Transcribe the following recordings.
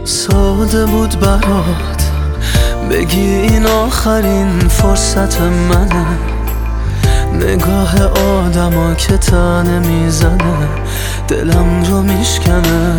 ساده بود برات بگی این آخرین فرصت منه، نگاه آدما که تنه میزنه دلم رو میشکنه.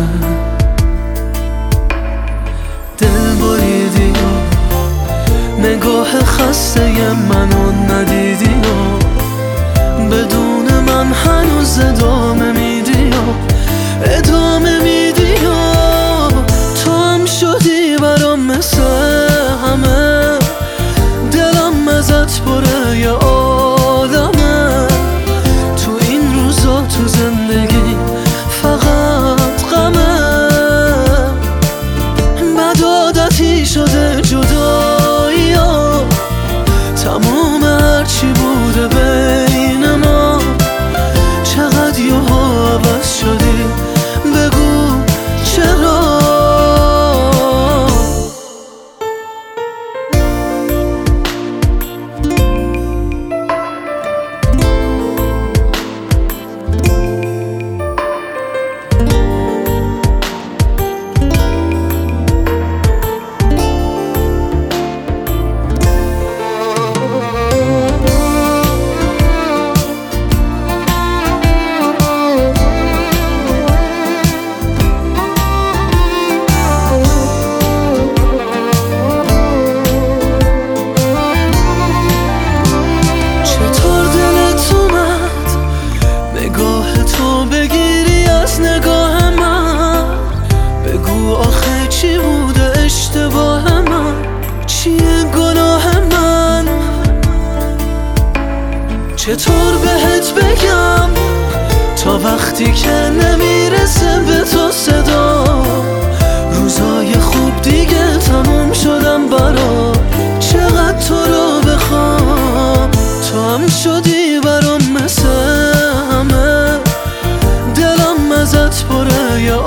دل بریدی و نگاه خسته منو ندیدی و بدون من هنوز ادامه میدی و ادامه میدی و تو هم شدی برام مثل همه، دلم ازت پره یه عالمه. تو این روزا تو زندگی فقط غمه، بد عادتی شده جدایی ها، تموم هرچی بوده بین ما. چقدر یهو عوض شدی بگو چرا؟ بگیری از نگاه من بگو آخه چی بوده اشتباه من، چیه گناه من؟ چطور بهت بگم تا وقتی که نمیرسه به تو صدا، روزای خوب دیگه تموم شدم برا، چقدر تو رو بخوام. تو هم شدی برام مثل همه، ازت پره یه